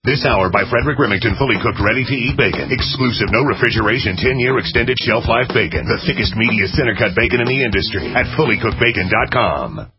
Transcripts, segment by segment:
This hour by Frederick Remington, fully cooked, ready-to-eat bacon. Exclusive, no refrigeration, 10-year extended shelf life bacon. The thickest, meatiest, center-cut bacon in the industry at fullycookedbacon.com.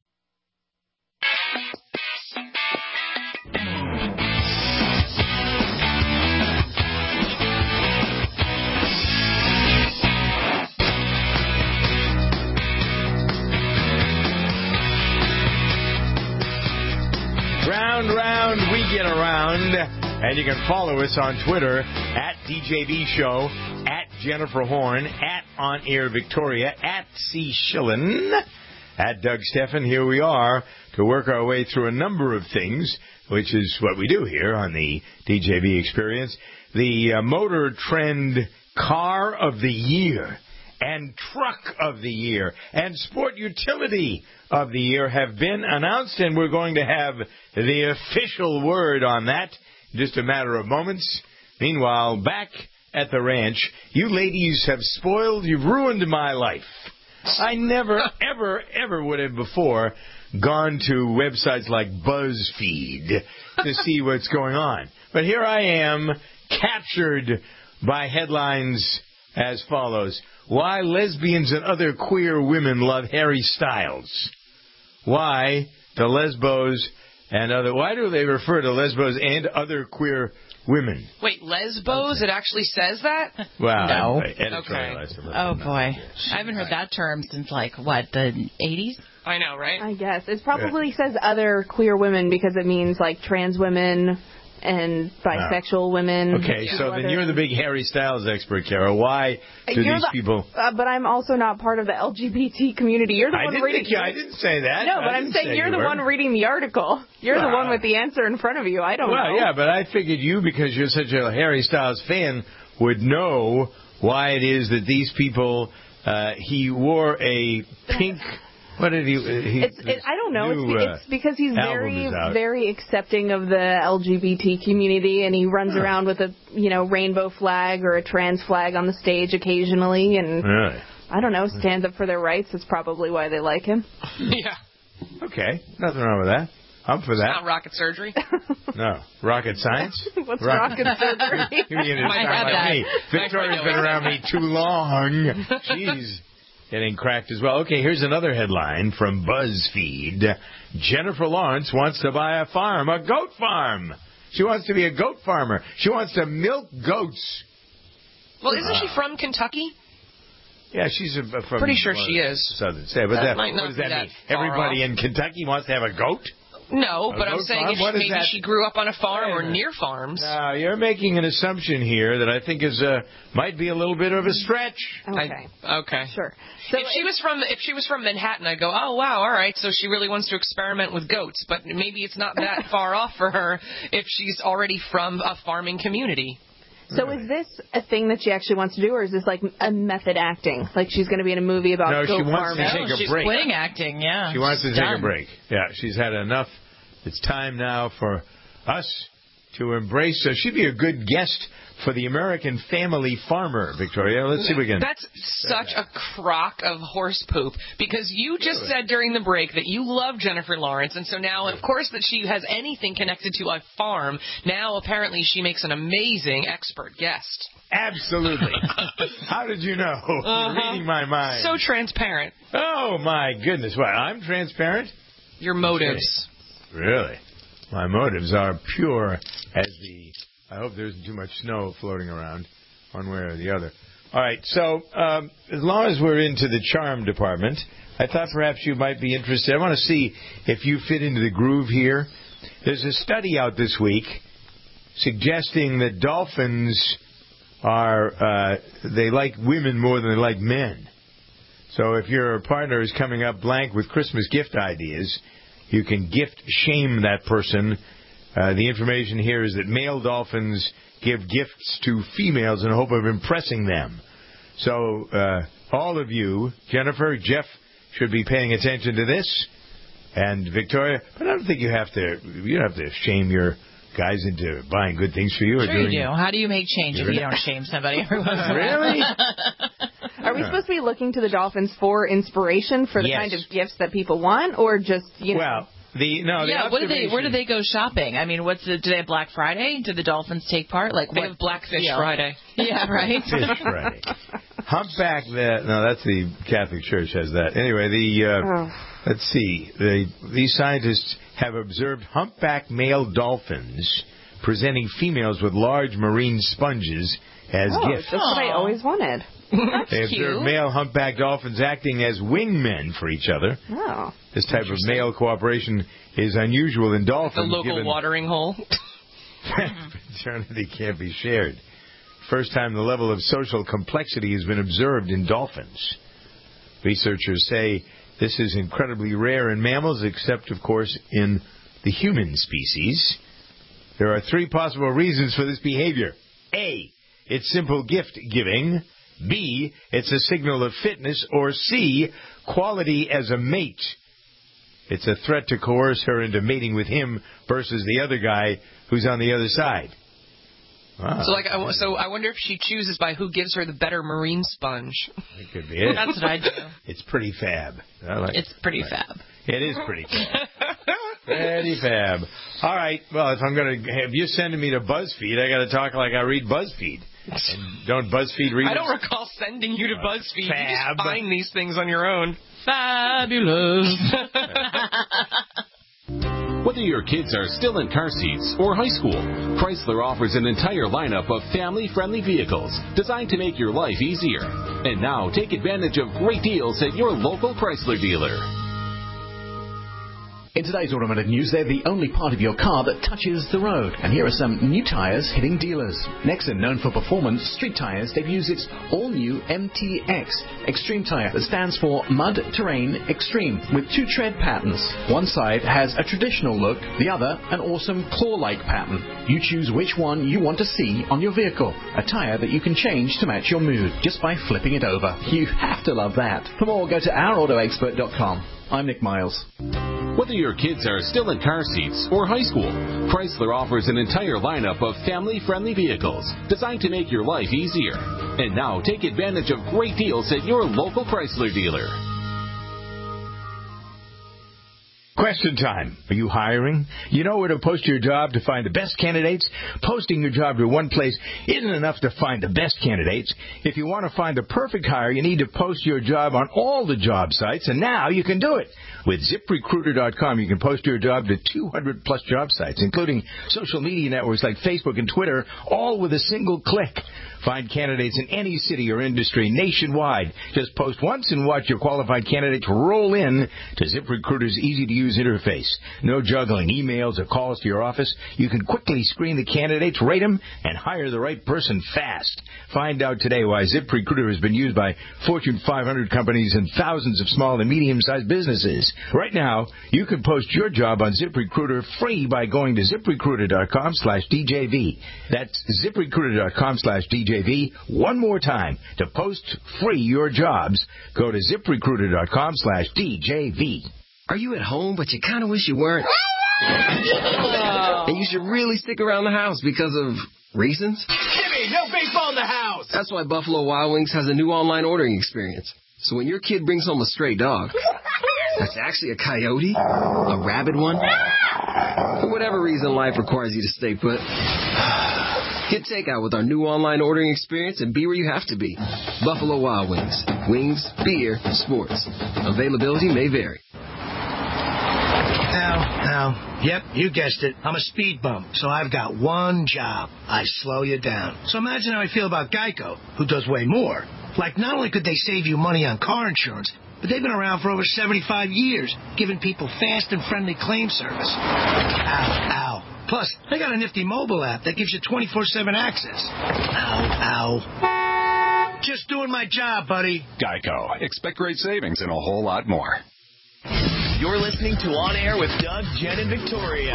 Round, we get around. And you can follow us on Twitter at DJB Show, at Jennifer Horn, at On Air Victoria, at C. Schillen, at Doug Steffen. Here we are to work our way through a number of things, which is what we do here on the DJB Experience. The Motor Trend Car of the Year and Truck of the Year and Sport Utility of the Year have been announced, and we're going to have the official word on that in just a matter of moments. Meanwhile, back at the ranch, you ladies have you've ruined my life. I never, ever would have before gone to websites like BuzzFeed to see what's going on. But here I am, captured by headlines as follows. Why lesbians and other queer women love Harry Styles. Why the lesbos and other... Why do they refer to lesbos and other queer women? Wait, lesbos? It actually says that? Well, no. Okay. Oh, boy. I haven't heard that term since, the 80s? I know, right? I guess. It probably says other queer women because it means, trans women and bisexual women. Okay, so then you're the big Harry Styles expert, Carol. Why do these people... but I'm also not part of the LGBT community. You're the one reading... I didn't say that. No, but I'm saying you're the one reading the article. You're the one with the answer in front of you. I don't know. Well, yeah, but I figured you, because you're such a Harry Styles fan, would know why it is that these people... he wore a pink... What did he I don't know. It's because he's very accepting of the LGBT community, and he runs around with a rainbow flag or a trans flag on the stage occasionally, and I don't know, stands up for their rights. That's probably why they like him. Yeah. Okay, nothing wrong with that. I'm for that. It's not rocket surgery. No, rocket science. What's rocket surgery? Victoria's been around me too long. Jeez. Getting cracked as well. Okay, here's another headline from BuzzFeed. Jennifer Lawrence wants to buy a farm, a goat farm. She wants to be a goat farmer. She wants to milk goats. Well, isn't she from Kentucky? Yeah, she's from... Pretty sure she is. Southern state. But what does that mean? Everybody in Kentucky wants to have a goat? No, but I'm saying maybe she grew up on a farm or near farms. No, you're making an assumption here that I think is might be a little bit of a stretch. Okay. Sure. So if she was from Manhattan, I'd go, oh wow, all right. So she really wants to experiment with goats, but maybe it's not that far off for her if she's already from a farming community. So is this a thing that she actually wants to do, or is this a method acting? She's going to be in a movie about goat farming? No, she wants to take a break. She's quitting acting, yeah. She wants to take a break. Yeah, she's had enough. It's time now for us to embrace. So she'd be a good guest for the American Family Farmer, Victoria. Let's see if we can... That's such a crock of horse poop, because you just said during the break that you love Jennifer Lawrence, and so now, of course, that she has anything connected to a farm, now apparently she makes an amazing expert guest. Absolutely. How did you know? You're reading my mind. So transparent. Oh, my goodness. What, I'm transparent? Your motives. Okay. Really? My motives are pure as the... I hope there isn't too much snow floating around one way or the other. All right, so as long as we're into the charm department, I thought perhaps you might be interested. I want to see if you fit into the groove here. There's a study out this week suggesting that dolphins they like women more than they like men. So if your partner is coming up blank with Christmas gift ideas, you can gift shame that person. The information here is that male dolphins give gifts to females in hope of impressing them. So all of you, Jennifer, Jeff, should be paying attention to this. And Victoria, but I don't think you have to shame your guys into buying good things for you. Sure you do. How do you make change if you don't shame somebody? Really? Are we supposed to be looking to the dolphins for inspiration for the kind of gifts that people want, or just, Well, Where do they go shopping? I mean, do they have Black Friday? Do the dolphins take part? They have Blackfish Friday. Yeah, right. Fish Friday. Humpback. That's the Catholic Church has that. Anyway, let's see. These scientists have observed humpback male dolphins presenting females with large marine sponges as gifts. That's what I always wanted. They observed male humpback dolphins acting as wingmen for each other. Oh. This type of male cooperation is unusual in dolphins. The local watering hole. Paternity can't be shared. First time the level of social complexity has been observed in dolphins. Researchers say this is incredibly rare in mammals, except, of course, in the human species. There are 3 possible reasons for this behavior. A, it's simple gift giving. B, it's a signal of fitness. Or C, quality as a mate. It's a threat to coerce her into mating with him versus the other guy who's on the other side. Wow. So I wonder if she chooses by who gives her the better marine sponge. That could be it. That's what I do. It's pretty fab. It's pretty fab. It is pretty fab. Pretty fab. All right. Well, if I'm going to have you sending me to BuzzFeed, I got to talk like I read BuzzFeed. And don't BuzzFeed read? I don't recall sending you to BuzzFeed. Fab. You just find these things on your own. Fabulous. Whether your kids are still in car seats or high school, Chrysler offers an entire lineup of family-friendly vehicles designed to make your life easier. And now, take advantage of great deals at your local Chrysler dealer. In today's automotive news, they're the only part of your car that touches the road. And here are some new tires hitting dealers. Nexen, known for performance street tires, debuts its all-new MTX Extreme tire that stands for Mud Terrain Extreme, with 2 tread patterns. One side has a traditional look, the other an awesome claw-like pattern. You choose which one you want to see on your vehicle. A tire that you can change to match your mood just by flipping it over. You have to love that. For more, go to ourautoexpert.com. I'm Nick Miles. Whether your kids are still in car seats or high school, Chrysler offers an entire lineup of family-friendly vehicles designed to make your life easier. And now, take advantage of great deals at your local Chrysler dealer. Question time. Are you hiring? You know where to post your job to find the best candidates? Posting your job to one place isn't enough to find the best candidates. If you want to find the perfect hire, you need to post your job on all the job sites, and now you can do it. With ZipRecruiter.com, you can post your job to 200-plus job sites, including social media networks like Facebook and Twitter, all with a single click. Find candidates in any city or industry nationwide. Just post once and watch your qualified candidates roll in to ZipRecruiter's easy-to-use interface. No juggling emails or calls to your office. You can quickly screen the candidates, rate them, and hire the right person fast. Find out today why ZipRecruiter has been used by Fortune 500 companies and thousands of small and medium-sized businesses. Right now, you can post your job on ZipRecruiter free by going to ZipRecruiter.com/DJV. That's ZipRecruiter.com/DJV. One more time. To post free your jobs, go to ZipRecruiter.com/DJV. Are you at home, but you kind of wish you weren't? And you should really stick around the house because of reasons? Jimmy, no baseball in the house! That's why Buffalo Wild Wings has a new online ordering experience. So when your kid brings home a stray dog, that's actually a coyote, a rabid one, for whatever reason life requires you to stay put, get takeout with our new online ordering experience and be where you have to be. Buffalo Wild Wings. Wings, beer, sports. Availability may vary. Now, yep, you guessed it. I'm a speed bump, so I've got one job. I slow you down. So imagine how I feel about Geico, who does way more. Like, not only could they save you money on car insurance, but they've been around for over 75 years, giving people fast and friendly claim service. Ow. Plus, they got a nifty mobile app that gives you 24/7 access. Ow. Just doing my job, buddy. Geico. Expect great savings and a whole lot more. You're listening to On Air with Doug, Jen, and Victoria.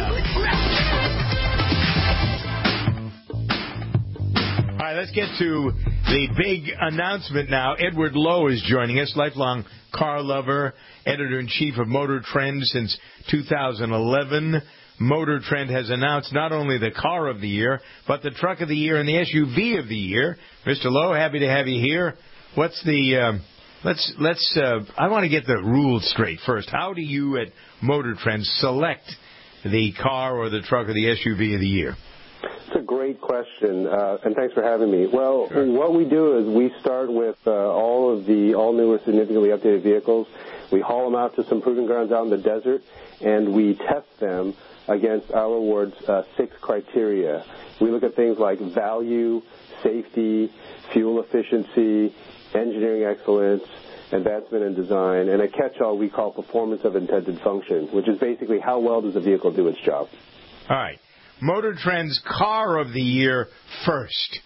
All right, let's get to the big announcement now. Edward Lowe is joining us, lifelong car lover, editor-in-chief of Motor Trend since 2011. Motor Trend has announced not only the car of the year, but the truck of the year and the SUV of the year. Mr. Lowe, happy to have you here. What's the... I want to get the rules straight first. How do you at Motor Trend select the car or the truck or the SUV of the year? It's a great question, and thanks for having me. Well, what we do is we start with all of the all-new or significantly updated vehicles. We haul them out to some proving grounds out in the desert, and we test them against our award's 6 criteria. We look at things like value, safety, fuel efficiency, engineering excellence, advancement in design, and a catch-all we call performance of intended function, which is basically how well does the vehicle do its job. All right. Motor Trend's car of the year first.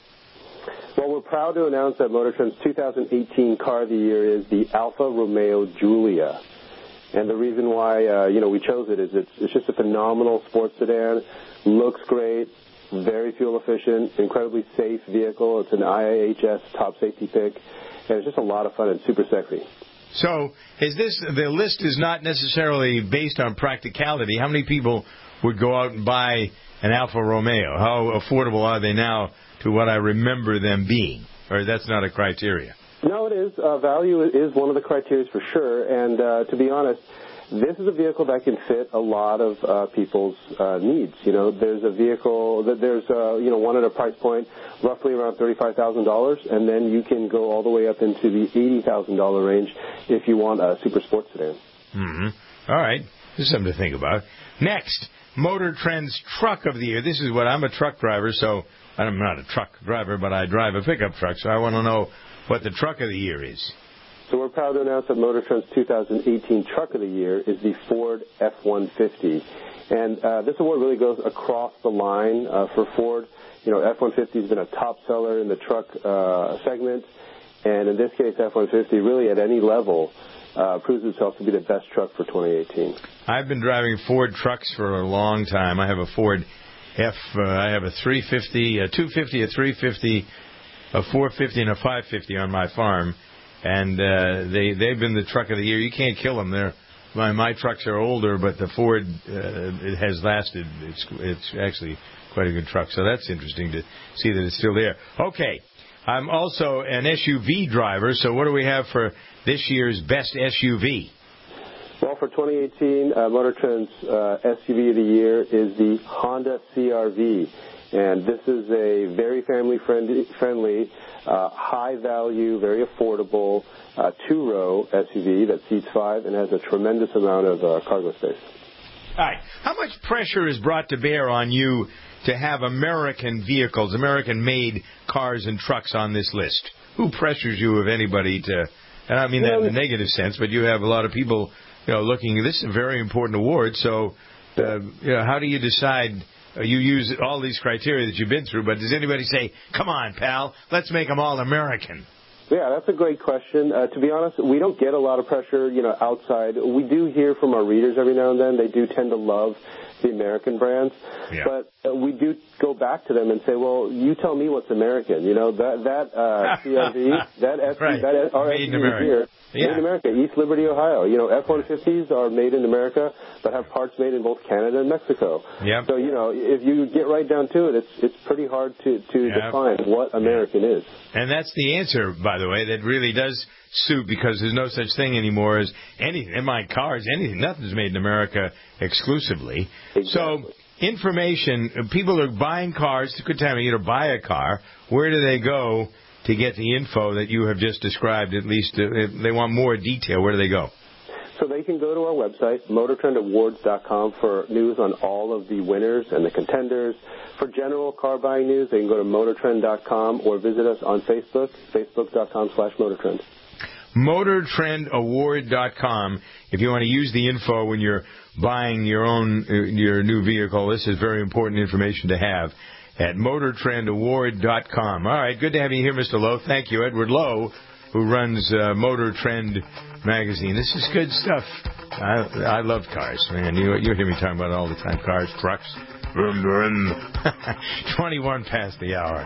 Well, we're proud to announce that Motor Trend's 2018 car of the year is the Alfa Romeo Giulia. And the reason why, we chose it is it's just a phenomenal sports sedan, looks great, very fuel efficient, incredibly safe vehicle. It's an IIHS top safety pick, and it's just a lot of fun and super sexy. So, the list is not necessarily based on practicality. How many people would go out and buy an Alfa Romeo? How affordable are they now to what I remember them being? Or that's not a criteria? No, it is. Value is one of the criteria for sure. And to be honest, this is a vehicle that can fit a lot of people's needs. There's a vehicle that there's one at a price point roughly around $35,000, and then you can go all the way up into the $80,000 range if you want a super sports sedan. Mm-hmm. All right. This is something to think about. Next, Motor Trend's truck of the year. This is what I'm a truck driver, so I'm not a truck driver, but I drive a pickup truck, so I want to know what the truck of the year is. So we're proud to announce that Motor Trend's 2018 truck of the year is the Ford F-150. And this award really goes across the line for Ford. F-150 has been a top seller in the truck segment. And in this case, F-150 really at any level proves itself to be the best truck for 2018. I've been driving Ford trucks for a long time. I have a Ford I have a 350, a 250, a 350, a 450, and a 550 on my farm. And they've been the truck of the year. You can't kill them. My trucks are older, but the Ford it has lasted. It's actually quite a good truck. So that's interesting to see that it's still there. Okay. I'm also an SUV driver, so what do we have for this year's best SUV? Well, for 2018, Motor Trend's SUV of the year is the Honda CR-V. And this is a very family-friendly, high-value, very affordable, two-row SUV that seats 5 and has a tremendous amount of cargo space. All right. How much pressure is brought to bear on you to have American vehicles, American-made cars and trucks on this list? Who pressures you, if anybody, to... And I mean that in a negative sense, but you have a lot of people, looking... This is a very important award, so, how do you decide... You use all these criteria that you've been through, but does anybody say, come on, pal, let's make them all American? Yeah, that's a great question. To be honest, we don't get a lot of pressure, outside. We do hear from our readers every now and then. They do tend to love the American brands. Yeah. But we do go back to them and say, well, you tell me what's American. That CRV, that SUV, right. That made in America. Here, made in America, East Liberty, Ohio. F-150s are made in America, but have parts made in both Canada and Mexico. Yep. So, if you get right down to it, it's pretty hard to define what American is. And that's the answer, by the way, that really does suit, because there's no such thing anymore as anything. In my cars, anything, nothing's made in America exclusively. Exactly. So, information, people are buying cars. It's a good time of year to buy a car. Where do they go to get the info that you have just described? At least if they want more detail, where do they go? So they can go to our website, MotorTrendAwards.com, for news on all of the winners and the contenders. For general car buying news, they can go to MotorTrend.com or visit us on Facebook, Facebook.com/MotorTrend. MotorTrendAward.com. If you want to use the info when you're buying your new vehicle, this is very important information to have at MotorTrendAward.com. All right, good to have you here, Mr. Lowe. Thank you, Edward Lowe, who runs Motor Trend magazine. This is good stuff. I love cars, man. You hear me talking about it all the time. Cars, trucks, vroom, vroom. 21 past the hour.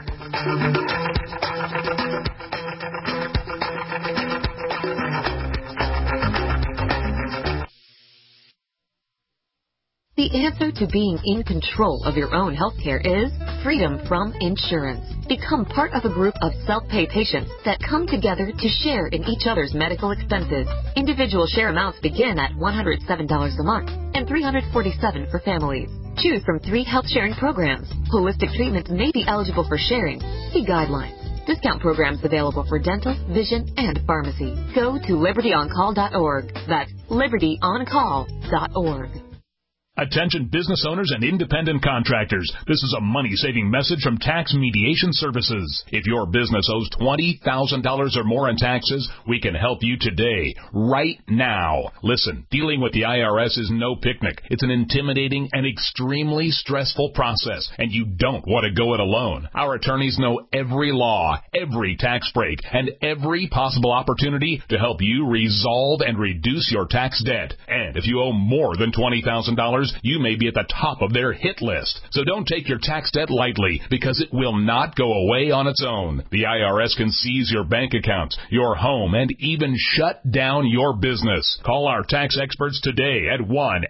The The answer to being in control of your own healthcare is freedom from insurance. Become part of a group of self-pay patients that come together to share in each other's medical expenses. Individual share amounts begin at $107 a month and $347 for families. Choose from 3 health sharing programs. Holistic treatments may be eligible for sharing. See guidelines. Discount programs available for dental, vision, and pharmacy. Go to libertyoncall.org. That's libertyoncall.org. Attention business owners and independent contractors. This is a money-saving message from Tax Mediation Services. If your business owes $20,000 or more in taxes, we can help you today, right now. Listen, dealing with the IRS is no picnic. It's an intimidating and extremely stressful process, and you don't want to go it alone. Our attorneys know every law, every tax break, and every possible opportunity to help you resolve and reduce your tax debt. And if you owe more than $20,000, you may be at the top of their hit list. So don't take your tax debt lightly, because it will not go away on its own. The IRS can seize your bank accounts, your home, and even shut down your business. Call our tax experts today at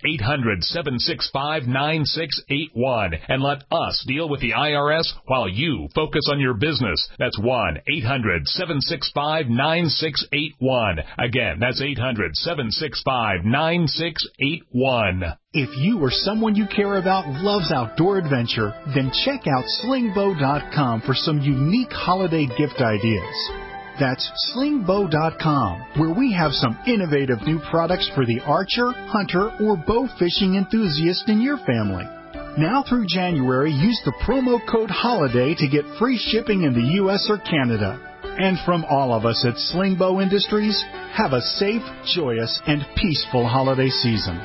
1-800-765-9681 and let us deal with the IRS while you focus on your business. That's 1-800-765-9681. Again, that's 800-765-9681. If you or someone you care about loves outdoor adventure, then check out slingbow.com for some unique holiday gift ideas. That's slingbow.com, where we have some innovative new products for the archer, hunter, or bow fishing enthusiast in your family. Now through January, use the promo code HOLIDAY to get free shipping in the U.S. or Canada. And from all of us at Slingbow Industries, have a safe, joyous, and peaceful holiday season.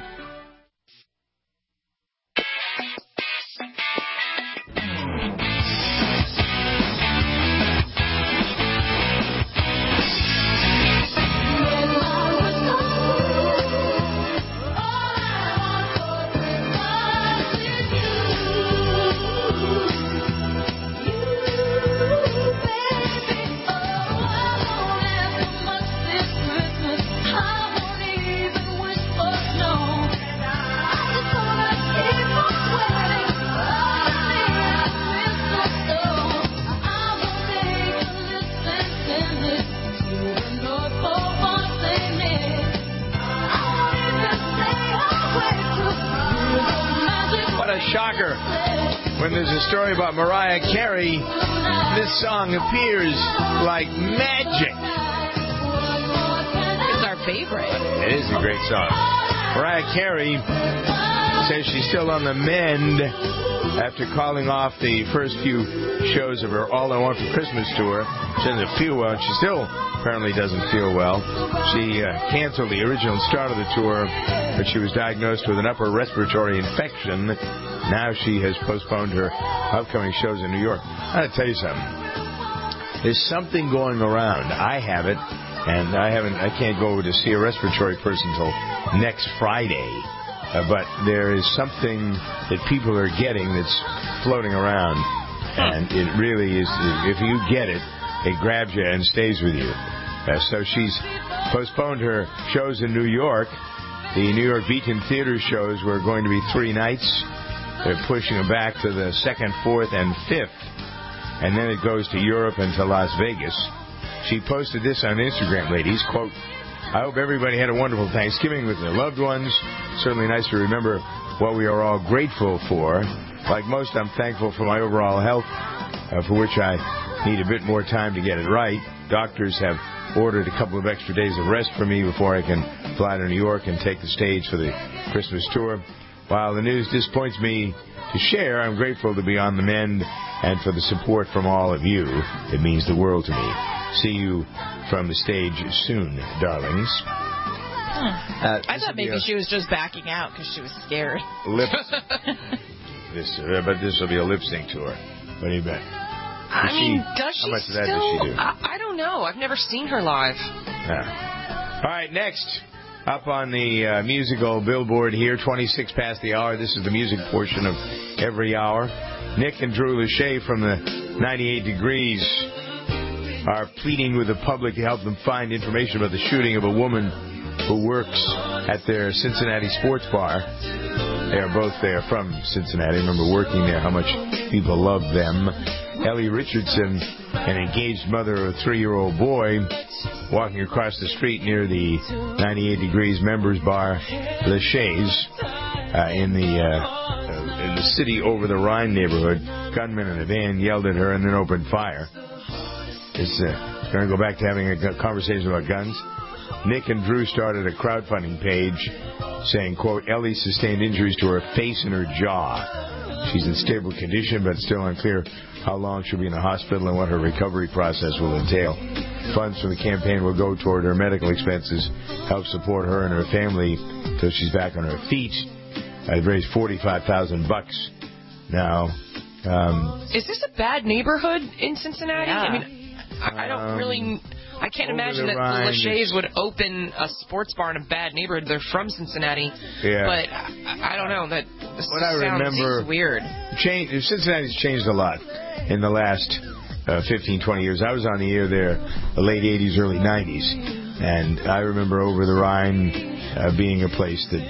Story about Mariah Carey, this song appears like magic. It's our favorite. It is a great song. Mariah Carey says she's still on the mend after calling off the first few shows of her All I Want for Christmas tour. She doesn't feel well. She still apparently doesn't feel well. She canceled the original start of the tour, but she was diagnosed with an upper respiratory infection. Now she has postponed her upcoming shows in New York. I gotta tell you something. There's something going around. I have it, and I can't go to see a respiratory person until next Friday. But there is something that people are getting that's floating around, and it really is. If you get it, it grabs you and stays with you. So she's postponed her shows in New York. The New York Beacon Theater shows were going to be 3 nights. They're pushing them back to the 2nd, 4th, and 5th. And then it goes to Europe and to Las Vegas. She posted this on Instagram, ladies, quote, "I hope everybody had a wonderful Thanksgiving with their loved ones. Certainly nice to remember what we are all grateful for. Like most, I'm thankful for my overall health, for which I need a bit more time to get it right. Doctors have ordered a couple of extra days of rest for me before I can fly to New York and take the stage for the Christmas tour. While the news disappoints me to share, I'm grateful to be on the mend and for the support from all of you. It means the world to me. See you from the stage soon, darlings." I thought maybe she was just backing out because she was scared. But this will be a lip sync tour. What do you bet? Does she how much of that still? does she do? I don't know. I've never seen her live. Yeah. All right, next. Up on the musical billboard here, 26 past the hour. This is the music portion of every hour. Nick and Drew Lachey from the 98 Degrees are pleading with the public to help them find information about the shooting of a woman who works at their Cincinnati sports bar. They are both there from Cincinnati. I remember working there, how much people love them. Ellie Richardson, an engaged mother of a 3-year-old boy, walking across the street near the 98 Degrees Members Bar, Le Chaise, in the city over the Rhine neighborhood. Gunmen in a van yelled at her and then opened fire. It's going to go back to having a conversation about guns. Nick and Drew started a crowdfunding page saying, quote, Ellie sustained injuries to her face and her jaw. She's in stable condition, but still unclear how long she'll be in the hospital and what her recovery process will entail. Funds from the campaign will go toward her medical expenses, help support her and her family until she's back on her feet. I've raised $45,000 now. Is this a bad neighborhood in Cincinnati? Yeah. I mean, I don't really... I can't imagine that Le Chaise would open a sports bar in a bad neighborhood. They're from Cincinnati. Yeah. But I don't know. That sounds weird. Cincinnati's changed a lot in the last 15, 20 years. I was on the air there the late 80s, early 90s. And I remember Over the Rhine being a place that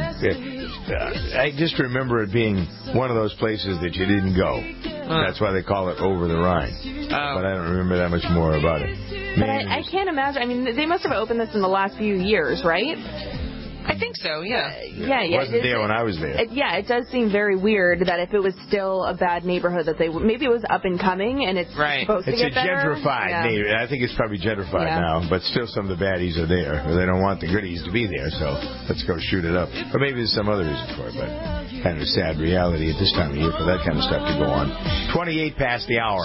I just remember it being one of those places that you didn't go. That's why they call it Over the Rhine. But I don't remember that much more about it. But I can't imagine. I mean, they must have opened this in the last few years, right? I think so, yeah. It wasn't there when I was there. It does seem very weird that if it was still a bad neighborhood, that maybe it was up and coming and it's supposed to get better. It's a gentrified neighborhood. I think it's probably gentrified now, but still some of the baddies are there. They don't want the goodies to be there, so let's go shoot it up. Or maybe there's some other reason for it, but kind of a sad reality at this time of year for that kind of stuff to go on. 28 past the hour.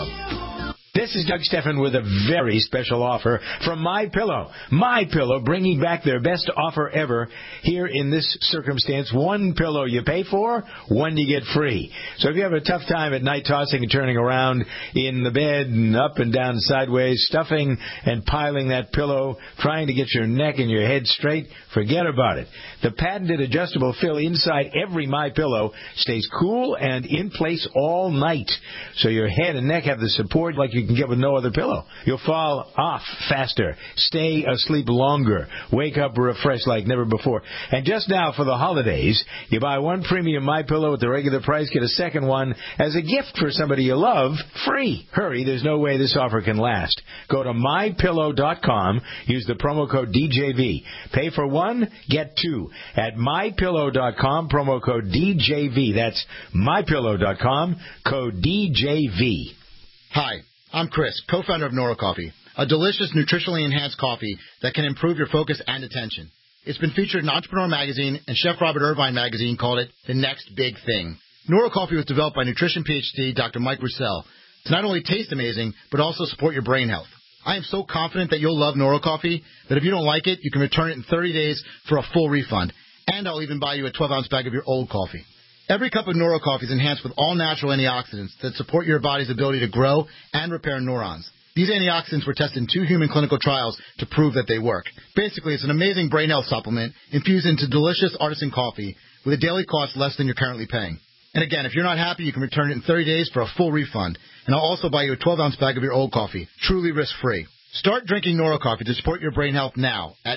This is Doug Stephan with a very special offer from MyPillow. MyPillow bringing back their best offer ever here in this circumstance. One pillow you pay for, one you get free. So if you have a tough time at night tossing and turning around in the bed and up and down sideways, stuffing and piling that pillow, trying to get your neck and your head straight, forget about it. The patented adjustable fill inside every MyPillow stays cool and in place all night. So your head and neck have the support like you can get with no other pillow. You'll fall off faster, stay asleep longer, wake up refreshed like never before. And just now for the holidays, you buy one premium MyPillow at the regular price, get a second one as a gift for somebody you love, free. Hurry, there's no way this offer can last. Go to MyPillow.com, use the promo code DJV. Pay for one, get two. At MyPillow.com, promo code DJV. That's MyPillow.com, code DJV. Hi, I'm Chris, co-founder of NeuroCoffee, a delicious, nutritionally enhanced coffee that can improve your focus and attention. It's been featured in Entrepreneur Magazine, and Chef Robert Irvine Magazine called it the next big thing. NeuroCoffee was developed by nutrition PhD Dr. Mike Roussel to not only taste amazing, but also support your brain health. I am so confident that you'll love NeuroCoffee that if you don't like it, you can return it in 30 days for a full refund. And I'll even buy you a 12-ounce bag of your old coffee. Every cup of NeuroCoffee is enhanced with all-natural antioxidants that support your body's ability to grow and repair neurons. These antioxidants were tested in 2 human clinical trials to prove that they work. Basically, it's an amazing brain health supplement infused into delicious artisan coffee with a daily cost less than you're currently paying. And again, if you're not happy, you can return it in 30 days for a full refund. And I'll also buy you a 12-ounce bag of your old coffee, truly risk-free. Start drinking NeuroCoffee to support your brain health now at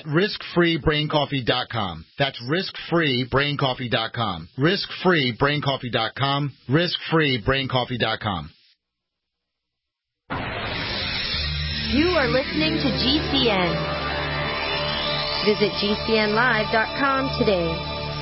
riskfreebraincoffee.com. That's riskfreebraincoffee.com. Riskfreebraincoffee.com. Riskfreebraincoffee.com. You are listening to GCN. Visit GCNlive.com today.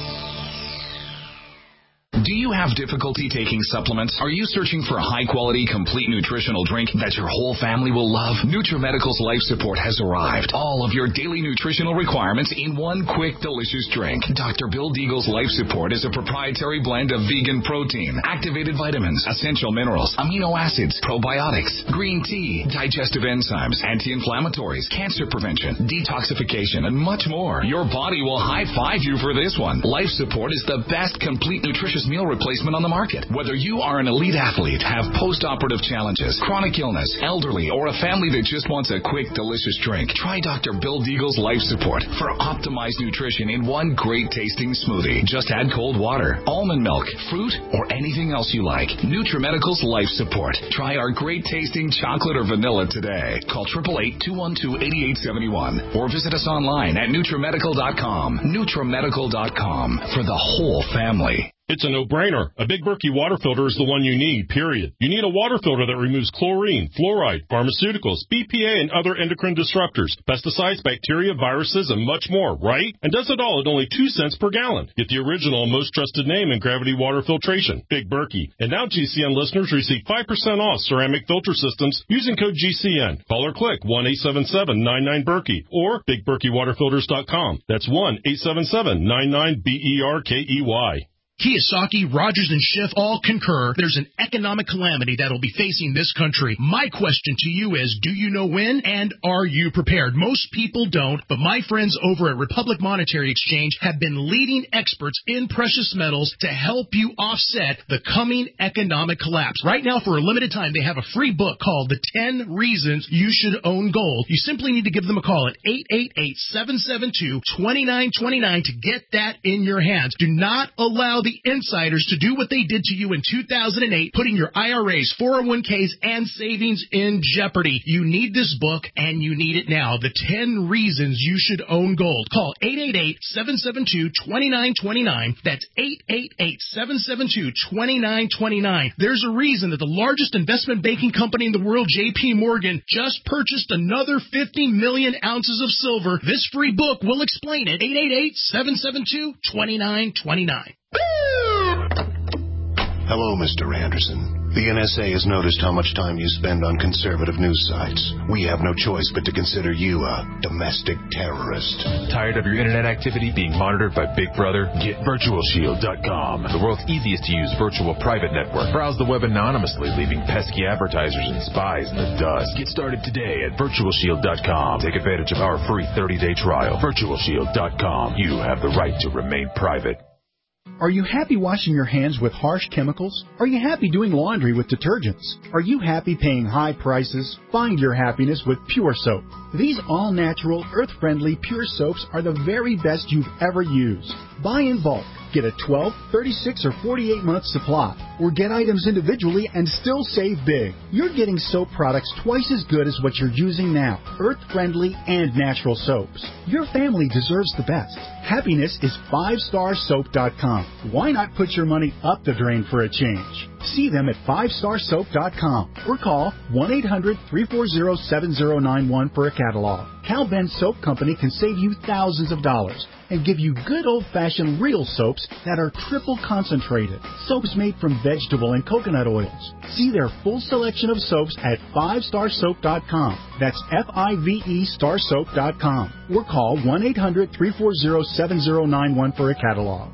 Do you have difficulty taking supplements? Are you searching for a high-quality, complete nutritional drink that your whole family will love? NutriMedical's Life Support has arrived. All of your daily nutritional requirements in one quick, delicious drink. Dr. Bill Deagle's Life Support is a proprietary blend of vegan protein, activated vitamins, essential minerals, amino acids, probiotics, green tea, digestive enzymes, anti-inflammatories, cancer prevention, detoxification, and much more. Your body will high-five you for this one. Life Support is the best complete nutritious meal meal replacement on the market. Whether you are an elite athlete, have post-operative challenges, chronic illness, elderly, or a family that just wants a quick, delicious drink, try Dr. Bill Deagle's Life Support for optimized nutrition in one great tasting smoothie. Just add cold water, almond milk, fruit, or anything else you like. NutriMedical's Life Support. Try our great tasting chocolate or vanilla today. Call 888-212-8871 or visit us online at NutriMedical.com. NutriMedical.com for the whole family. It's a no-brainer. A Big Berkey water filter is the one you need, period. You need a water filter that removes chlorine, fluoride, pharmaceuticals, BPA, and other endocrine disruptors, pesticides, bacteria, viruses, and much more, right? And does it all at only 2 cents per gallon. Get the original and most trusted name in gravity water filtration, Big Berkey. And now GCN listeners receive 5% off ceramic filter systems using code GCN. Call or click 1-877-99-BERKEY or BigBerkeyWaterFilters.com. That's 1-877-99-BERKEY. Kiyosaki, Rogers, and Schiff all concur there's an economic calamity that'll be facing this country. My question to you is, do you know when, and are you prepared? Most people don't, but my friends over at Republic Monetary Exchange have been leading experts in precious metals to help you offset the coming economic collapse. Right now, for a limited time, they have a free book called The 10 Reasons You Should Own Gold. You simply need to give them a call at 888-772-2929 to get that in your hands. Do not allow the insiders to do what they did to you in 2008, putting your IRAs, 401ks, and savings in jeopardy. You need this book, and you need it now. The 10 Reasons You Should Own Gold. Call 888-772-2929. That's 888-772-2929. There's a reason that the largest investment banking company in the world, J.P. Morgan, just purchased another 50 million ounces of silver. This free book will explain it. 888-772-2929. Hello, Mr. Anderson. The NSA has noticed how much time you spend on conservative news sites. We have no choice but to consider you a domestic terrorist. Tired of your internet activity being monitored by Big Brother? Get VirtualShield.com, the world's easiest to use virtual private network. Browse the web anonymously, leaving pesky advertisers and spies in the dust. Get started today at VirtualShield.com. Take advantage of our free 30-day trial. VirtualShield.com. You have the right to remain private. Are you happy washing your hands with harsh chemicals? Are you happy doing laundry with detergents? Are you happy paying high prices? Find your happiness with Pure Soap. These all-natural, earth-friendly Pure Soaps are the very best you've ever used. Buy in bulk. Get a 12, 36, or 48-month supply, or get items individually and still save big. You're getting soap products twice as good as what you're using now, earth-friendly and natural soaps. Your family deserves the best. Happiness is 5starsoap.com. Why not put your money up the drain for a change? See them at 5starsoap.com or call 1-800-340-7091 for a catalog. Cal Ben Soap Company can save you thousands of dollars and give you good old-fashioned real soaps that are triple concentrated. Soaps made from vegetable and coconut oils. See their full selection of soaps at 5starsoap.com. That's F-I-V-E starsoap.com. Or call 1-800-340-7091 for a catalog.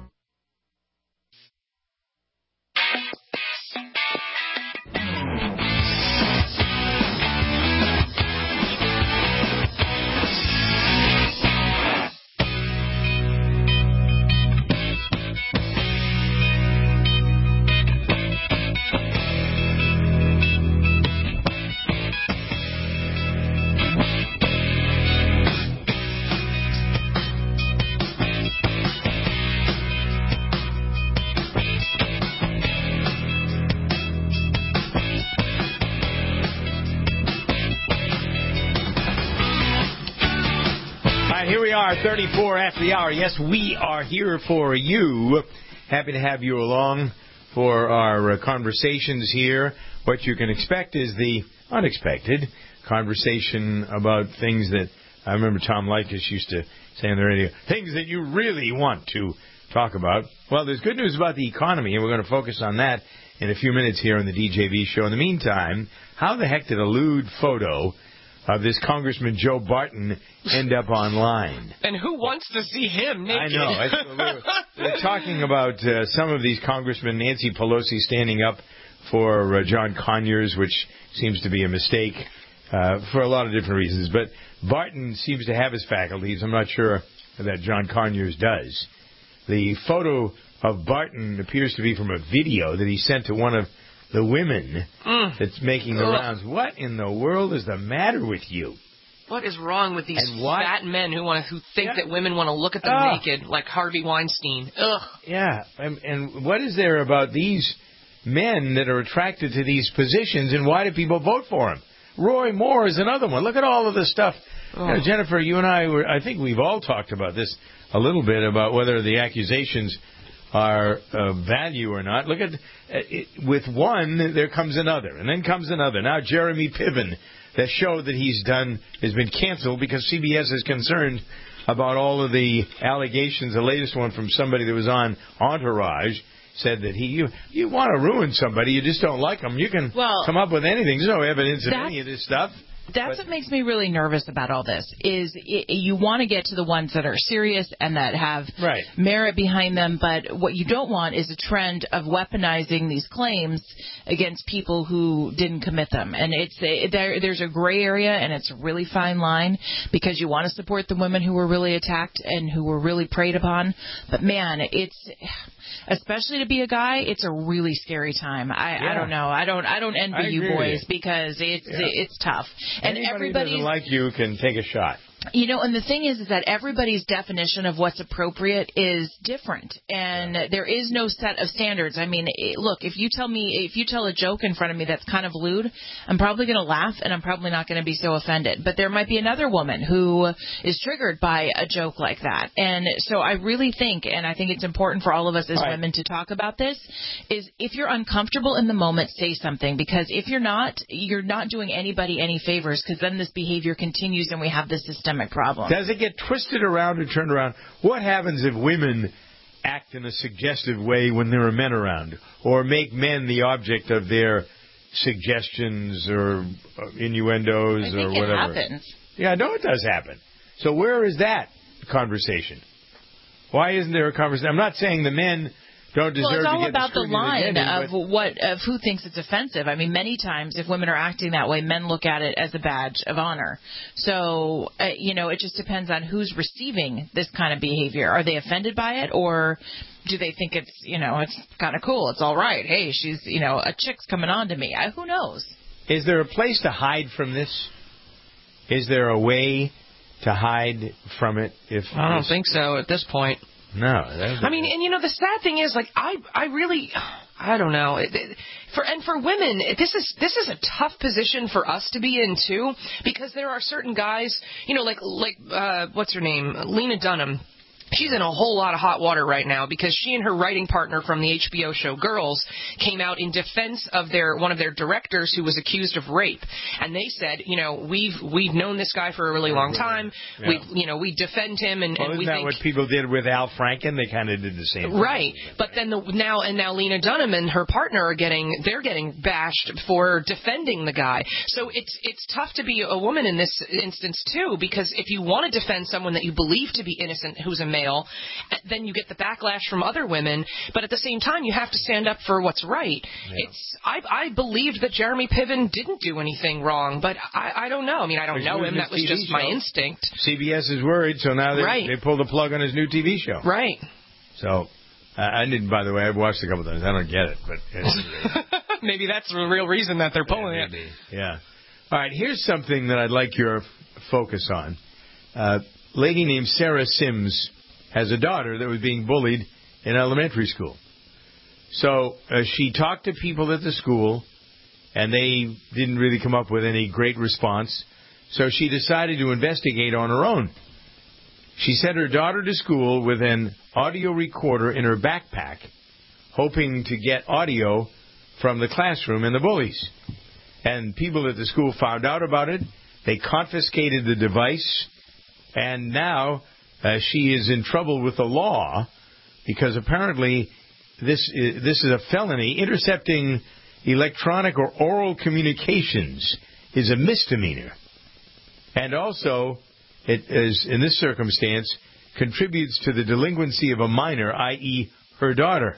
Here we are, 34 after the hour. Yes, we are here for you. Happy to have you along for our conversations here. What you can expect is the unexpected conversation about things that I remember Tom Likas used to say on the radio, things that you really want to talk about. Well, there's good news about the economy, and we're going to focus on that in a few minutes here on the DJB show. In the meantime, how the heck did a lewd photo of this Congressman Joe Barton end up online? And who wants to see him naked? I know. They're talking about some of these congressmen, Nancy Pelosi standing up for John Conyers, which seems to be a mistake for a lot of different reasons. But Barton seems to have his faculties. I'm not sure that John Conyers does. The photo of Barton appears to be from a video that he sent to one of the women that's making the rounds. What in the world is the matter with you? What is wrong with these fat men who think that women want to look at them naked, like Harvey Weinstein? Ugh. Yeah, and what is there about these men that are attracted to these positions, and why do people vote for them? Roy Moore is another one. Look at all of the stuff. You know, Jennifer, you and I think we've all talked about this a little bit, about whether the accusations are of value or not. Look at with one, there comes another, and then comes another. Now Jeremy Piven, that show that he's done has been canceled because CBS is concerned about all of the allegations. The latest one from somebody that was on Entourage said that you want to ruin somebody, you just don't like them. You can come up with anything. There's no evidence of any of this stuff. That's what makes me really nervous about all this, is you want to get to the ones that are serious and that have merit behind them, but what you don't want is a trend of weaponizing these claims against people who didn't commit them. And there's a gray area, and it's a really fine line, because you want to support the women who were really attacked and who were really preyed upon. But, man, especially to be a guy, it's a really scary time. I don't know. I don't envy you boys, because it's tough. And everybody who doesn't like you can take a shot. You know, and the thing is that everybody's definition of what's appropriate is different, and there is no set of standards. I mean, look, if you tell a joke in front of me that's kind of lewd, I'm probably going to laugh, and I'm probably not going to be so offended. But there might be another woman who is triggered by a joke like that. And so I really think, and I think it's important for all of us as women to talk about this, is if you're uncomfortable in the moment, say something, because if you're not doing anybody any favors, because then this behavior continues and we have this systemic problem. Does it get twisted around or turned around? What happens if women act in a suggestive way when there are men around, or make men the object of their suggestions or innuendos or whatever? I think it happens. Yeah, I know it does happen. So where is that conversation? Why isn't there a conversation? I'm not saying the men don't deserve to get it's all about the line of who thinks it's offensive. I mean, many times if women are acting that way, men look at it as a badge of honor. So, it just depends on who's receiving this kind of behavior. Are they offended by it, or do they think it's kind of cool? It's all right. Hey, she's, a chick's coming on to me. Who knows? Is there a place to hide from this? Is there a way to hide from it? I don't think so at this point. No. I mean, and the sad thing is, like, I don't know. For women, this is a tough position for us to be in too, because there are certain guys, like what's her name, Lena Dunham. She's in a whole lot of hot water right now because she and her writing partner from the HBO show Girls came out in defense of one of their directors who was accused of rape. And they said, we've known this guy for a really long time. Yeah. We defend him, and isn't we that think what people did with Al Franken? They kind of did the same thing. Right. But then now Lena Dunham and her partner are getting bashed for defending the guy. So it's tough to be a woman in this instance too, because if you want to defend someone that you believe to be innocent who's a male, then you get the backlash from other women. But at the same time, you have to stand up for what's right. Yeah. I believed that Jeremy Piven didn't do anything wrong, but I don't know. I mean, I don't know him. That was just my instinct. CBS is worried, so now they pulled the plug on his new TV show. Right. So, I didn't, by the way, I've watched a couple times. I don't get it, but maybe that's the real reason that they're pulling it. Yeah. All right, here's something that I'd like your focus on. A lady named Sarah Sims has a daughter that was being bullied in elementary school. So she talked to people at the school, and they didn't really come up with any great response. So she decided to investigate on her own. She sent her daughter to school with an audio recorder in her backpack, hoping to get audio from the classroom and the bullies. And people at the school found out about it. They confiscated the device, and now she is in trouble with the law because apparently this is a felony. Intercepting electronic or oral communications is a misdemeanor. And also, it is, in this circumstance, contributes to the delinquency of a minor, i.e. her daughter.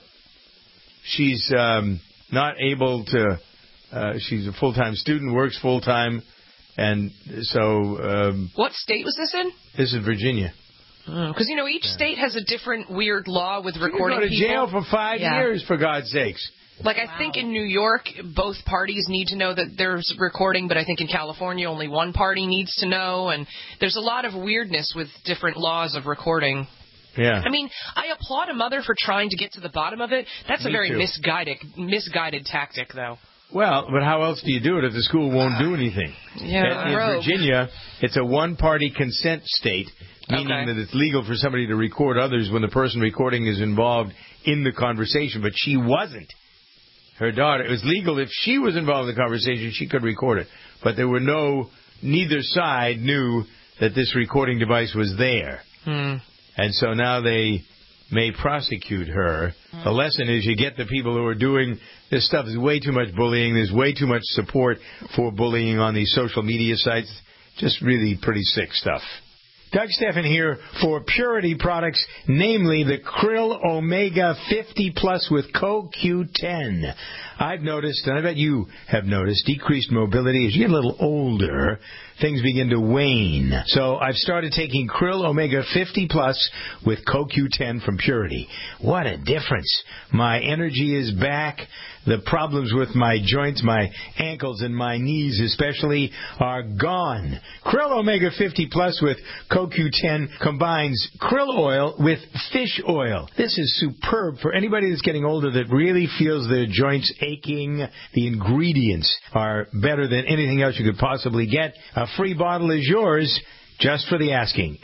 She's not able to, she's a full-time student, works full-time, and so... what state was this in? This is Virginia. Because, each state has a different weird law with recording people. You go to people. jail for 5 years, for God's sakes. Like, I think in New York, both parties need to know that there's recording, but I think in California, only one party needs to know. And there's a lot of weirdness with different laws of recording. Yeah. I mean, I applaud a mother for trying to get to the bottom of it. That's a very misguided tactic, though. Well, but how else do you do it if the school won't do anything? Yeah, in Virginia, it's a one-party consent state, meaning that it's legal for somebody to record others when the person recording is involved in the conversation, but she wasn't. Her daughter, it was legal if she was involved in the conversation, she could record it. But there were neither side knew that this recording device was there. And so now they may prosecute her. The lesson is you get the people who are doing this stuff. There's way too much bullying. There's way too much support for bullying on these social media sites. Just really pretty sick stuff. Doug Steffen here for Purity products, namely the Krill Omega 50 Plus with CoQ10. I've noticed, and I bet you have noticed, decreased mobility. As you get a little older, things begin to wane. So I've started taking Krill Omega 50 Plus with CoQ10 from Purity. What a difference. My energy is back. The problems with my joints, my ankles and my knees especially, are gone. Krill Omega 50 Plus with CoQ10 combines krill oil with fish oil. This is superb for anybody that's getting older that really feels their joints aching. The ingredients are better than anything else you could possibly get. A free bottle is yours. Just for the asking.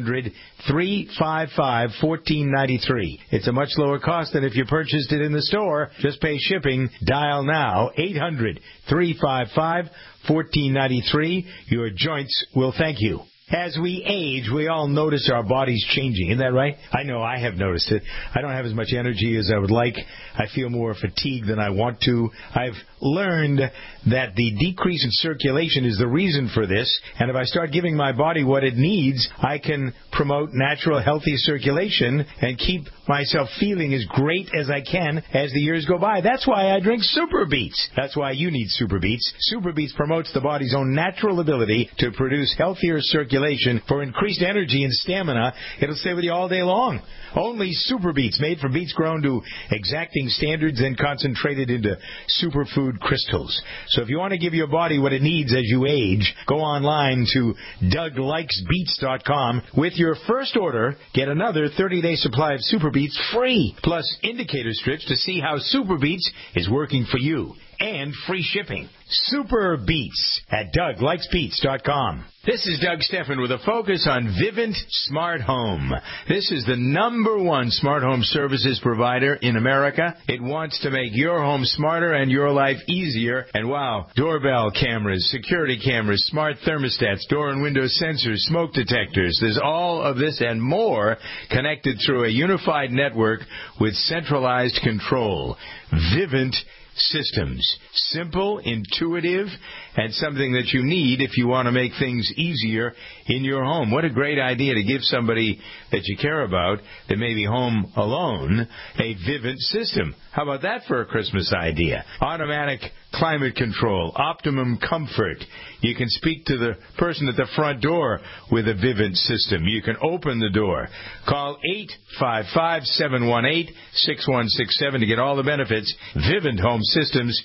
800-355-1493. It's a much lower cost than if you purchased it in the store. Just pay shipping. Dial now. 800-355-1493. Your joints will thank you. As we age, we all notice our bodies changing. Isn't that right? I know I have noticed it. I don't have as much energy as I would like. I feel more fatigued than I want to. I've learned that the decrease in circulation is the reason for this. And if I start giving my body what it needs, I can promote natural, healthy circulation and keep myself feeling as great as I can as the years go by. That's why I drink Super Beets. That's why you need Super Beets. Super Beets promotes the body's own natural ability to produce healthier circulation for increased energy and stamina. It'll stay with you all day long. Only Super Beets, made from beets grown to exacting standards and concentrated into superfood crystals. So if you want to give your body what it needs as you age, go online to DougLikesBeets.com. With your first order, get another 30-day supply of Super Beets free, plus indicator strips to see how Super Beets is working for you. And free shipping. Super Beets at DougLikesBeets.com. This is Doug Steffen with a focus on Vivint Smart Home. This is the #1 smart home services provider in America. It wants to make your home smarter and your life easier. And wow, doorbell cameras, security cameras, smart thermostats, door and window sensors, smoke detectors. There's all of this and more connected through a unified network with centralized control. Vivint Systems. Simple, intuitive, and something that you need if you want to make things easier in your home. What a great idea to give somebody that you care about that may be home alone a Vivint system. How about that for a Christmas idea? Automatic climate control, optimum comfort. You can speak to the person at the front door with a Vivint system. You can open the door. Call 855-718-6167 to get all the benefits. Vivint Home Systems,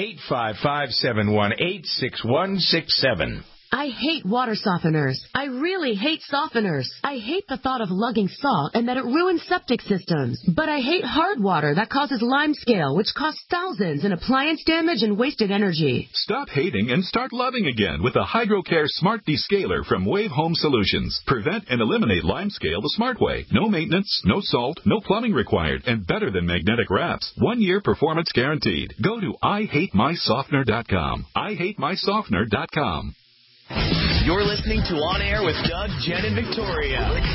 855-718-6167. I hate water softeners. I really hate softeners. I hate the thought of lugging salt and that it ruins septic systems. But I hate hard water that causes limescale, which costs thousands in appliance damage and wasted energy. Stop hating and start loving again with the HydroCare Smart Descaler from Wave Home Solutions. Prevent and eliminate limescale the smart way. No maintenance, no salt, no plumbing required, and better than magnetic wraps. 1 year performance guaranteed. Go to IHateMySoftener.com. IHateMySoftener.com. You're listening to On Air with Doug, Jen, and Victoria.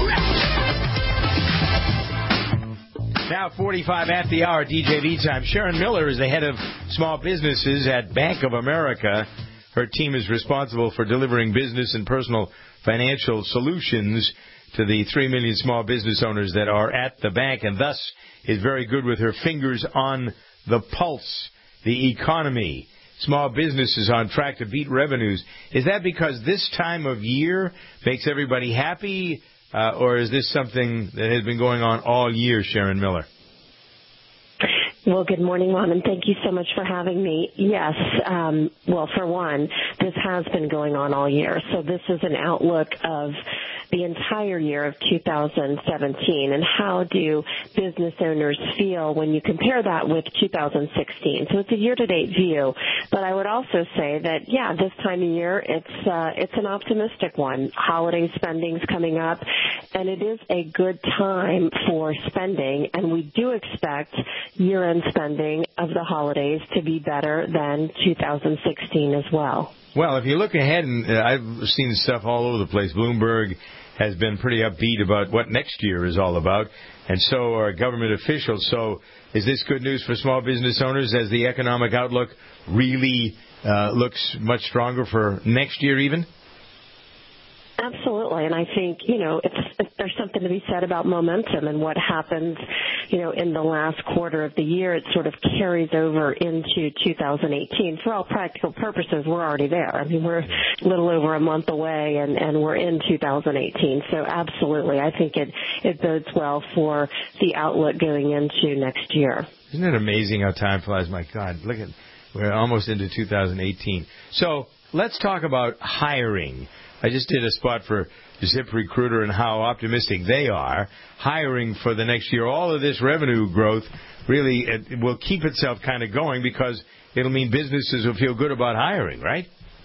Now 45 at the hour, DJ V time. Sharon Miller is the head of small businesses at Bank of America. Her team is responsible for delivering business and personal financial solutions to the 3 million small business owners that are at the bank, and thus is very good with her fingers on the pulse, the economy. Small businesses on track to beat revenues. Is that because this time of year makes everybody happy? or is this something that has been going on all year, Sharon Miller? Well, good morning, Juan, and thank you so much for having me. Yes, well, for one, this has been going on all year. So this is an outlook of the entire year of 2017, and how do business owners feel when you compare that with 2016. So it's a year-to-date view, but I would also say that, yeah, this time of year, it's an optimistic one. Holiday spending's coming up, and it is a good time for spending, and we do expect year-end spending of the holidays to be better than 2016 as well. Well, if you look ahead, and I've seen stuff all over the place, Bloomberg has been pretty upbeat about what next year is all about, and so are government officials. So is this good news for small business owners as the economic outlook really looks much stronger for next year even? Absolutely, and I think, there's something to be said about momentum, and what happens, in the last quarter of the year, it sort of carries over into 2018. For all practical purposes, we're already there. I mean, we're a little over a month away, and we're in 2018. So absolutely, I think it bodes well for the outlook going into next year. Isn't it amazing how time flies? My God, we're almost into 2018. So let's talk about hiring. I just did a spot for ZipRecruiter and how optimistic they are. Hiring for the next year, all of this revenue growth really it will keep itself kind of going because it'll mean businesses will feel good about hiring, right?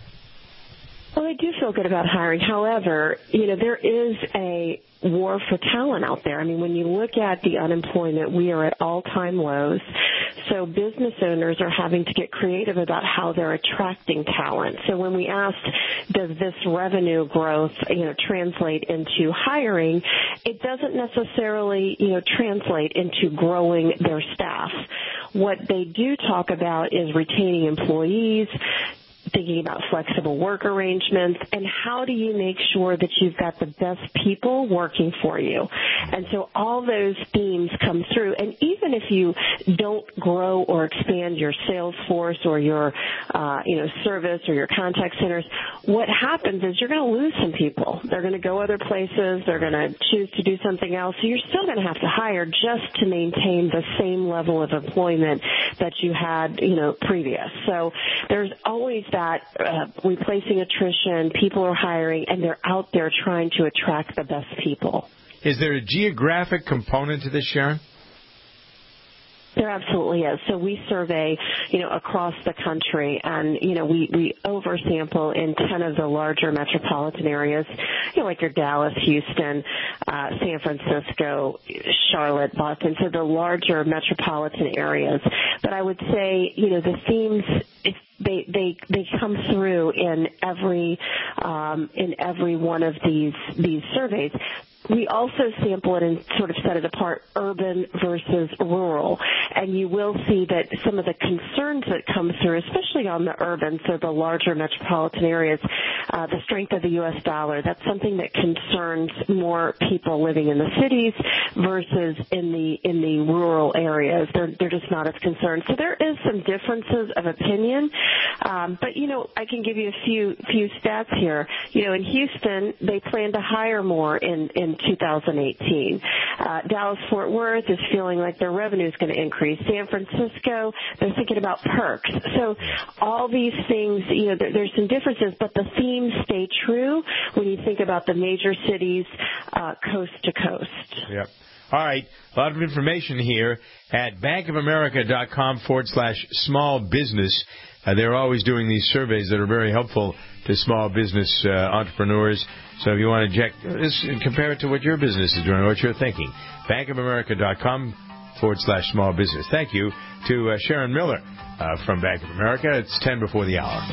Well, they do feel good about hiring. However, there is a war for talent out there. I mean, when you look at the unemployment, we are at all-time lows. So business owners are having to get creative about how they're attracting talent. So when we asked, does this revenue growth, translate into hiring, it doesn't necessarily, translate into growing their staff. What they do talk about is retaining employees, thinking about flexible work arrangements, and how do you make sure that you've got the best people working for you. And so all those themes come through. And even if you don't grow or expand your sales force or your, service or your contact centers, what happens is you're going to lose some people. They're going to go other places. They're going to choose to do something else. So you're still going to have to hire just to maintain the same level of employment that you had, previous. So there's always that replacing attrition, people are hiring, and they're out there trying to attract the best people. Is there a geographic component to this, Sharon? There absolutely is. So we survey, across the country, and, we oversample in 10 of the larger metropolitan areas, like your Dallas, Houston, San Francisco, Charlotte, Boston, so the larger metropolitan areas. But I would say, the themes, they come through in every one of these surveys. We also sample it and sort of set it apart, urban versus rural. And you will see that some of the concerns that come through, especially on the urban, so the larger metropolitan areas, the strength of the U.S. dollar, that's something that concerns more people living in the cities versus in the rural areas. They're just not as concerned. So there is some differences of opinion. But, I can give you a few stats here. In Houston, they plan to hire more in 2018. Dallas-Fort Worth is feeling like their revenue is going to increase. San Francisco, they're thinking about perks. So all these things, there's some differences, but the themes stay true when you think about the major cities coast to coast. Yep. All right. A lot of information here at bankofamerica.com/small business. They're always doing these surveys that are very helpful to small business entrepreneurs. So if you want to check this and compare it to what your business is doing, what you're thinking, bankofamerica.com/small business. Thank you to Sharon Miller from Bank of America. It's 10 before the hour.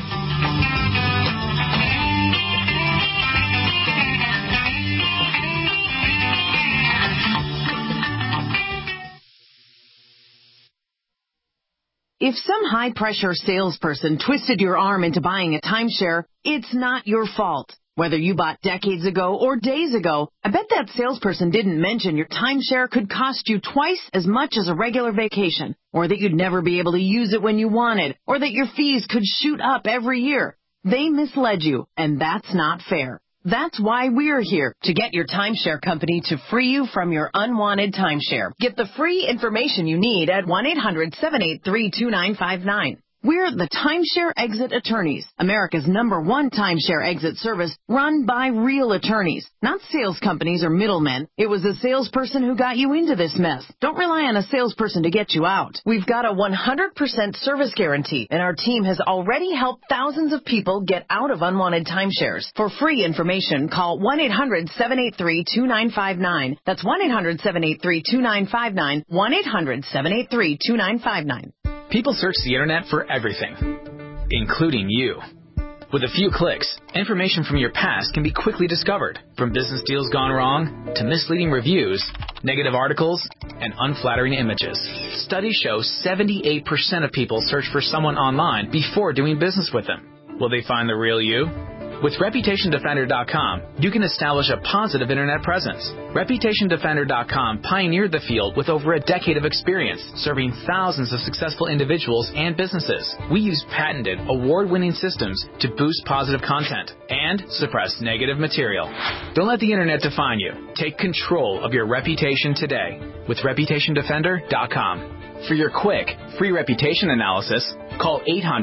If some high-pressure salesperson twisted your arm into buying a timeshare, it's not your fault. Whether you bought decades ago or days ago, I bet that salesperson didn't mention your timeshare could cost you twice as much as a regular vacation, or that you'd never be able to use it when you wanted, or that your fees could shoot up every year. They misled you, and that's not fair. That's why we're here, to get your timeshare company to free you from your unwanted timeshare. Get the free information you need at 1-800-783-2959. We're the Timeshare Exit Attorneys, America's #1 timeshare exit service run by real attorneys, not sales companies or middlemen. It was a salesperson who got you into this mess. Don't rely on a salesperson to get you out. We've got a 100% service guarantee, and our team has already helped thousands of people get out of unwanted timeshares. For free information, call 1-800-783-2959. That's 1-800-783-2959, 1-800-783-2959. People search the internet for everything, including you. With a few clicks, information from your past can be quickly discovered, from business deals gone wrong to misleading reviews, negative articles, and unflattering images. Studies show 78% of people search for someone online before doing business with them. Will they find the real you? With ReputationDefender.com, you can establish a positive internet presence. ReputationDefender.com pioneered the field with over a decade of experience, serving thousands of successful individuals and businesses. We use patented, award-winning systems to boost positive content and suppress negative material. Don't let the internet define you. Take control of your reputation today with ReputationDefender.com. For your quick, free reputation analysis, call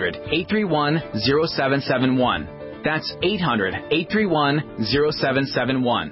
800-831-0771. That's 800-831-0771.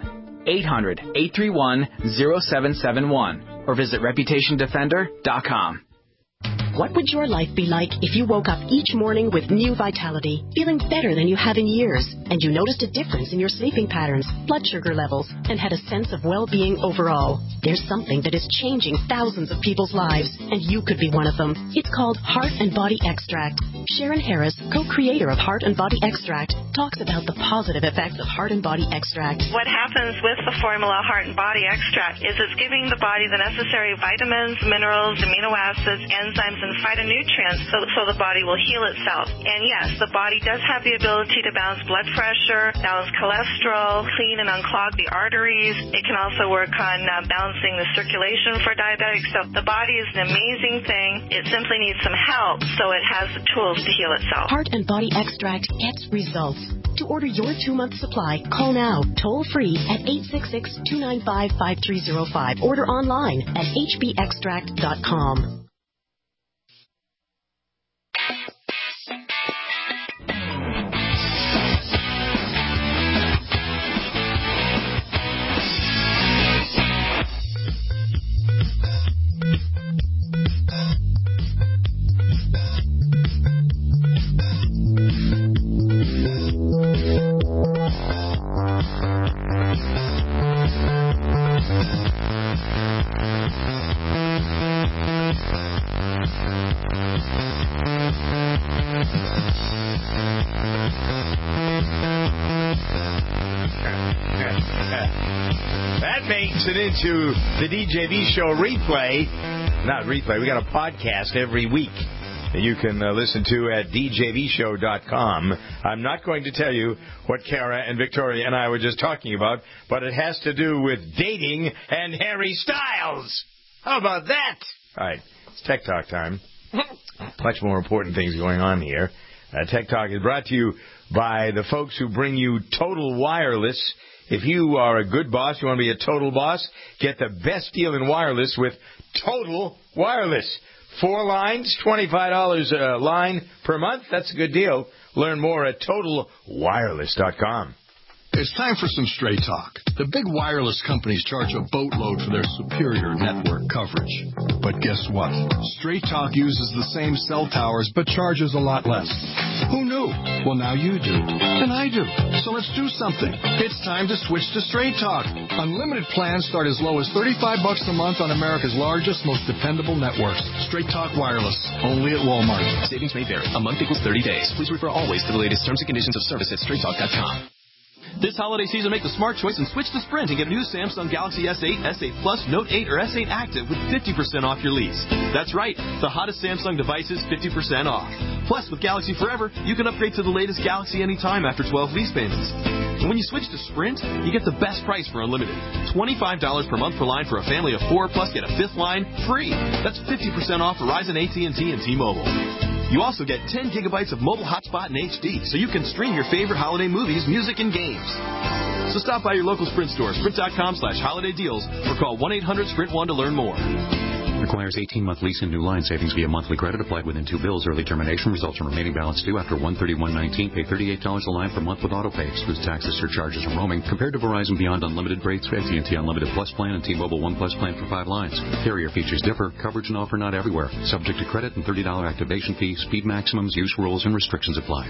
800-831-0771. Or visit ReputationDefender.com. What would your life be like if you woke up each morning with new vitality, feeling better than you have in years, and you noticed a difference in your sleeping patterns, blood sugar levels, and had a sense of well-being overall? There's something that is changing thousands of people's lives, and you could be one of them. It's called Heart and Body Extract. Sharon Harris, co-creator of Heart and Body Extract, talks about the positive effects of Heart and Body Extract. What happens with the formula Heart and Body Extract is it's giving the body the necessary vitamins, minerals, amino acids, enzymes, and phytonutrients so the body will heal itself. And yes, the body does have the ability to balance blood pressure, balance cholesterol, clean and unclog the arteries. It can also work on balancing the circulation for diabetics. So the body is an amazing thing. It simply needs some help so it has the tools to heal itself. Heart and Body Extract gets results. To order your 2-month supply, call now, toll free at 866-295-5305. Order online at hbextract.com. That makes it into the DJB show replay. Not replay, we got a podcast every week that you can listen to at djbshow.com. I'm not going to tell you what Kara and Victoria and I were just talking about, but it has to do with dating and Harry Styles. How about that? All right, it's Tech Talk time. Much more important things going on here. Tech Talk is brought to you by the folks who bring you Total Wireless. If you are a good boss, you want to be a total boss, get the best deal in wireless with Total Wireless. 4 lines, $25 a line per month. That's a good deal. Learn more at TotalWireless.com. It's time for some straight talk. The big wireless companies charge a boatload for their superior network coverage. But guess what? Straight Talk uses the same cell towers but charges a lot less. Who knew? Well, now you do. And I do. So let's do something. It's time to switch to Straight Talk. Unlimited plans start as low as $35 a month on America's largest, most dependable networks. Straight Talk Wireless. Only at Walmart. Savings may vary. A month equals 30 days. Please refer always to the latest terms and conditions of service at straighttalk.com. This holiday season, make the smart choice and switch to Sprint and get new Samsung Galaxy S8, S8 Plus, Note 8, or S8 Active with 50% off your lease. That's right, the hottest Samsung devices 50% off. Plus, with Galaxy Forever, you can upgrade to the latest Galaxy anytime after 12 lease payments. And when you switch to Sprint, you get the best price for unlimited. $25 per month per line for a family of 4, plus get a 5th line free. That's 50% off Verizon, AT&T, and T-Mobile. You also get 10 gigabytes of mobile hotspot in HD, so you can stream your favorite holiday movies, music, and games. So stop by your local Sprint store, sprint.com/holiday deals, or call 1-800-SPRINT1 to learn more. Requires 18-month lease and new line savings via monthly credit applied within 2 bills. Early termination results in remaining balance due after 1/31/19. Pay $38 a line per month with autopay. Excludes taxes, surcharges, and roaming. Compared to Verizon Beyond Unlimited rates, AT&T Unlimited Plus plan, and T-Mobile One Plus plan for 5 lines. Carrier features differ. Coverage and offer not everywhere. Subject to credit and $30 activation fee. Speed maximums, use rules, and restrictions apply.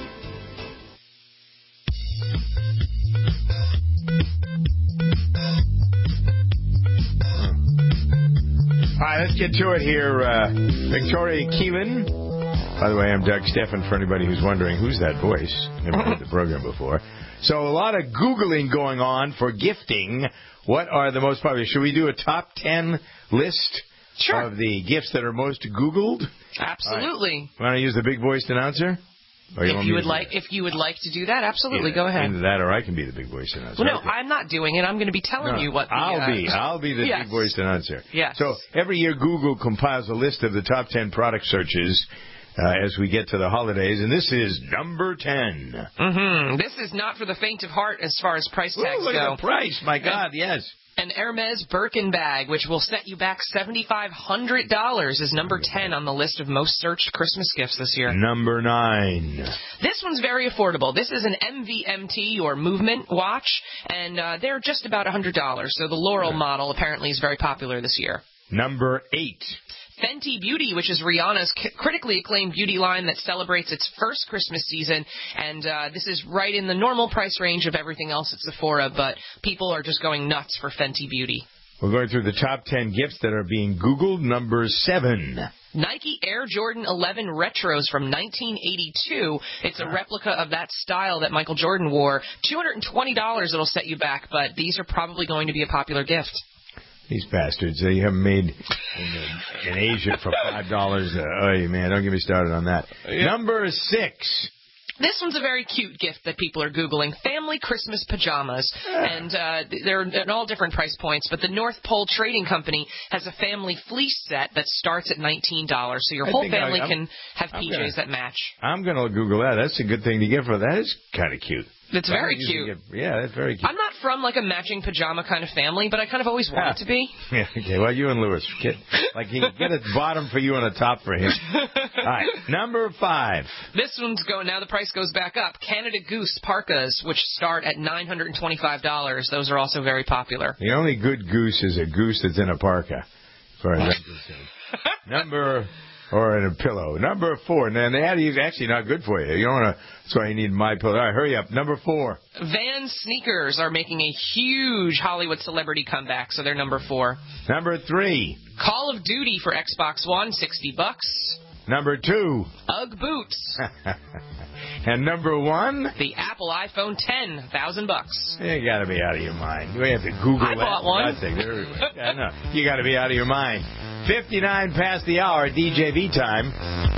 All right, let's get to it here. Victoria Keelan. By the way, I'm Doug Steffen, for anybody who's wondering, who's that voice? Never heard the program before. So a lot of Googling going on for gifting. What are the most popular? Should we do a top 10 list of the gifts that are most Googled? Absolutely. Right. Want to use the big voiced announcer? If you would like to do that, absolutely, go ahead. Either that or I can be the big voice announcer. Well, no, okay. I'm not doing it. I'm going to be telling you what. I'll be the big voice announcer. Yes. So every year Google compiles a list of the top 10 product searches as we get to the holidays, and this is number 10. Mm-hmm. This is not for the faint of heart as far as price tags look go. At the price, my God, yes. An Hermes Birkin bag, which will set you back $7,500, is number 10 on the list of most searched Christmas gifts this year. Number 9. This one's very affordable. This is an MVMT, or Movement watch, and they're just about $100. So the Laurel model apparently is very popular this year. Number 8. Fenty Beauty, which is Rihanna's critically acclaimed beauty line that celebrates its first Christmas season, and this is right in the normal price range of everything else at Sephora, but people are just going nuts for Fenty Beauty. We're going through the top 10 gifts that are being Googled. Number 7. Nike Air Jordan 11 Retros from 1982. It's a replica of that style that Michael Jordan wore. $220 it'll set you back, but these are probably going to be a popular gift. These bastards, they have made in Asia for $5. Oh, man, don't get me started on that. Yeah. Number 6. This one's a very cute gift that people are Googling. Family Christmas pajamas. And they're at all different price points, but the North Pole Trading Company has a family fleece set that starts at $19. So your whole family can have PJs that match. I'm going to Google that. That's a good thing to get for that. Is kind of cute. It's very cute. Yeah, that's very cute. I'm not from like a matching pajama kind of family, but I kind of always wanted to be. Yeah, okay. Well, you and Lewis, get a bottom for you and a top for him. All right, number 5. This one's going, now the price goes back up. Canada Goose parkas, which start at $925. Those are also very popular. The only good goose is a goose that's in a parka, as far as I'm concerned. Or in a pillow. Number 4. Now, that is actually not good for you. You don't want to. That's why you need My Pillow. All right, hurry up. Number 4. Vans sneakers are making a huge Hollywood celebrity comeback, so they're number 4. Number 3. Call of Duty for Xbox One, $60. Number 2. UGG boots. And number 1? The Apple iPhone 10, $1,000. You got to be out of your mind. You have to Google that. I bought one. Yeah, no, you got to be out of your mind. 59 past the hour, DJV time.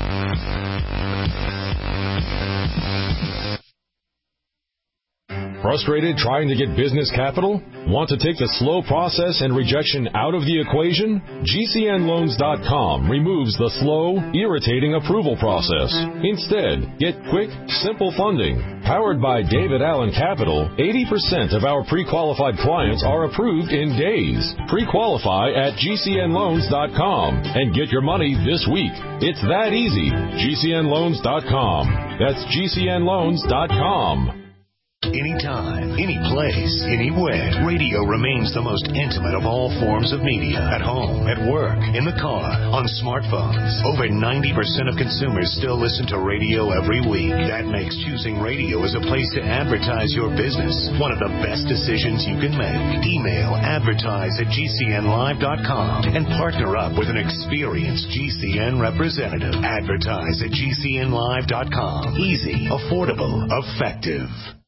Frustrated trying to get business capital? Want to take the slow process and rejection out of the equation? GCNLoans.com removes the slow, irritating approval process. Instead, get quick, simple funding. Powered by David Allen Capital, 80% of our pre-qualified clients are approved in days. Pre-qualify at GCNLoans.com and get your money this week. It's that easy. GCNLoans.com. That's GCNLoans.com. Anytime, any place, anywhere, radio remains the most intimate of all forms of media. At home, at work, in the car, on smartphones. Over 90% of consumers still listen to radio every week. That makes choosing radio as a place to advertise your business one of the best decisions you can make. Email advertise@gcnlive.com and partner up with an experienced GCN representative. Advertise@gcnlive.com. Easy, affordable, effective.